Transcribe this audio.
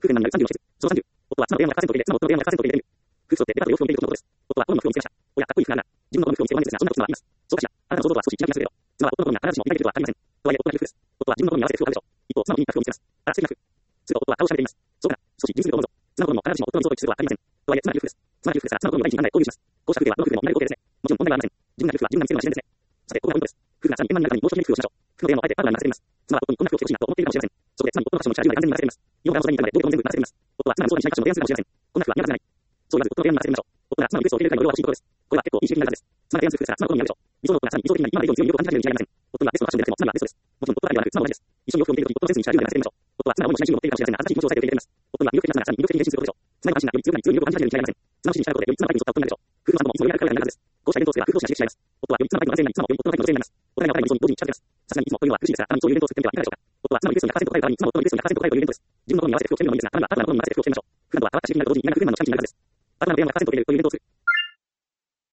夫婦年満になる34の節。その30。夫は妻の親の100%で、妻の夫の親の100%で、夫婦そってデパートで洋服を見ているとのことです。夫は心の服を見つけました。おや、かっこいい服なんだ。自分の心の服を見つけは満足ですが、そんなこと妻は言います。そうかしら。あなたの想像とは少し違いますけれど、妻は夫の心に必ずしも描いているとは限りません。とはいえ、夫は裕福です。夫は自分の心に合わせて服を買うでしょう。一方、妻の気に入った服を見つけます。あら、素敵な服。すると夫は顔をしゃべっています。そうかな。少し純粋で思うぞ。妻の心も必ずしも夫の理想と一致するとは限りません。とはいえ、妻は裕福です。妻は裕福ですが、妻の心に第一に何台購入します。こうした服では、どの服でも同じ OK ですね。もちろん問題はありません。自分が裕福は自分が見せるのが自然ですね。さて、ここがポイントです。夫婦がさらに円満になるためにもう一つメイクをしましょう。服のテーマをあえてパートナーに任せています。妻は夫にこんな服を着てほしいなと思っているかもしれません。そこで妻に夫のファッションの力まで完全に任せています。日本からの素材に至るまでどうでも全部任せています。夫は妻の相談しないファッションの提案するかもしれません。こんな服は似合わない。そう言わず夫の提案に任せてみましょう。夫が妻のリクエストを受け入れるかの量は欲しいところです。これは結構いい刺激になるはずです。妻が提案する服ですが、妻の好みに合うでしょう。理想の夫がさらに理想的な今まで以上に強い魅力を感じ始めるに違いありません。夫がベストのファッションでなくても妻がベストです。もちろん夫だけではなく妻も同じです。一緒に洋服を見ているとき、夫のセンスに従うように任せてみましょう。夫は妻が主にしない主義を持っているかもしれませんが、新しい気持ちを抑えて受け入れています。夫には魅力的な妻がさらに魅力的に変身することでしょう。妻が魅力的な妻がさらに魅力的に変身することで、妻の心に従うことでより妻の相手に従うことができます。夫婦の反応もいつもより長くなるはずです。こうしたイベントを作れば夫婦同士が刺激し合います。夫はより妻の相手に妻もより夫の相手になります。お互いがお互いの理想に同時に近づけます。さすがにいつもというのは苦しいですが、たまにそういうイベントを作ってみてはいかがでしょうか。夫は妻のリクエストに100%答える代わりに妻も夫のリクエストに100%答えるというイベントです。自分の好みに合わせて服を着てみるのもいいですが、パートナーはパートナーの好みに合わせて服を着てみましょう。普段は変わった刺激になると同時にみんな夫婦間のチャレンジになるはずです。パートナーの提案が100%受け入れるというイベントを作る。